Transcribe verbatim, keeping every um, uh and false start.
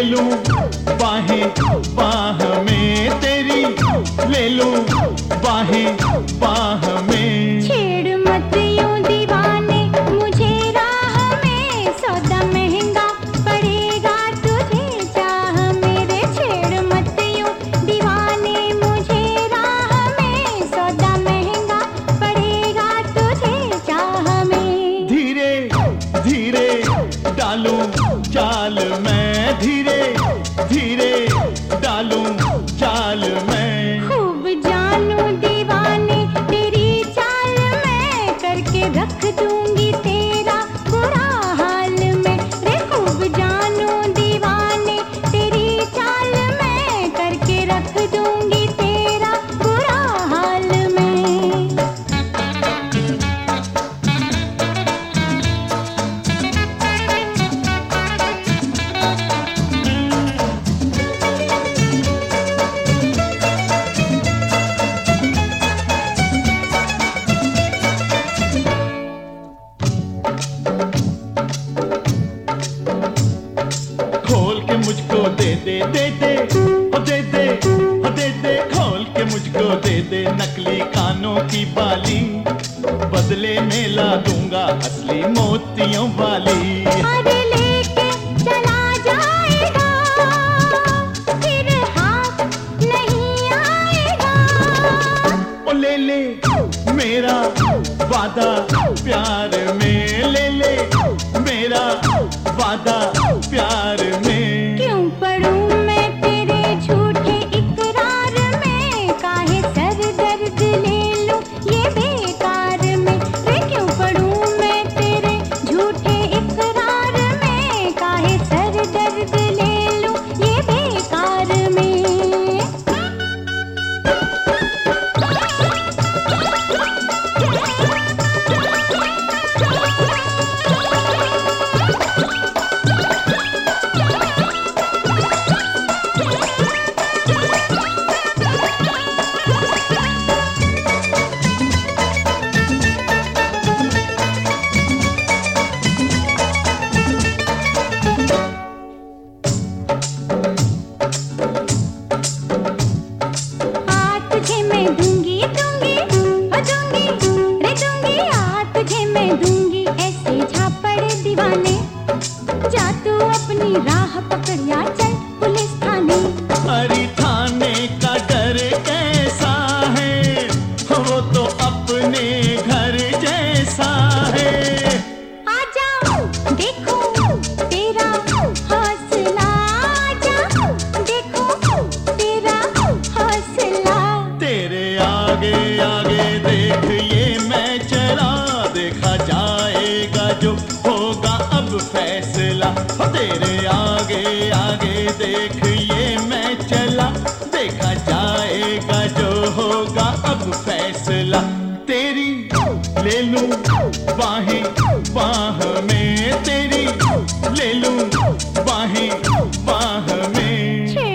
ले लूं बाहें बाह में तेरी, ले लूं बाहें बाह में। छेड़ मत यूं दीवाने मुझे राह में, सौदा महंगा पड़ेगा तुझे चाह मेरे। छेड़ मत यूं दीवाने मुझे राह में, सौदा महंगा पड़ेगा तुझे चाह में। धीरे धीरे डालूं चाल मैं, धीरे धीरे डालूं चाल मैं। खूब जानू दीवाने तेरी चाल मैं, करके रख दूंगी तेरा बुरा हाल में। रे खूब जानू दीवाने तेरी चाल मैं, करके रख दूंगी तेरा बुरा हाल में। खोल के मुझको दे दे दे दे ओ दे दे ओ दे दे, खोल के मुझको दे दे नकली कानों की बाली, बदले में ला दूंगा असली मोतियों वाली। अरे लेके चला जाएगा फिर हाथ नहीं आएगा। ओ ले ले मेरा वादा प्यार में, ले ले मेरा वादा प्यार में। क्यों पढ़ूं मैं तेरे झूठे इकरार में, काहे सर दर्द ले लूं ये बेकार में। रे क्यों पढ़ूं मैं तेरे झूठे इकरार में, काहे सर दर्द ले लूं ये बेकार में। तुझे मैं दूंगी दूंगी ओ दूंगी रे दूंगी, आ तुझे मैं दूंगी ऐसे झापड़ दीवाने। जा तू अपनी राह पकड़ या चल पुलिस थाने। अरे थाने का डर कैसा है, वो तो अपने घर जैसा है। आजा देखो तेरा हौसला, आजा देखो तेरा हौसला। तेरे आगे आगे देख ये मैं चला, देखा जाएगा जो होगा अब फैसला। ओ तेरे आगे आगे देख ये मैं चला, देखा जाएगा जो होगा अब फैसला। तेरी ले लूं बाहें बाह में तेरी, ले लूं बाहें बाह में।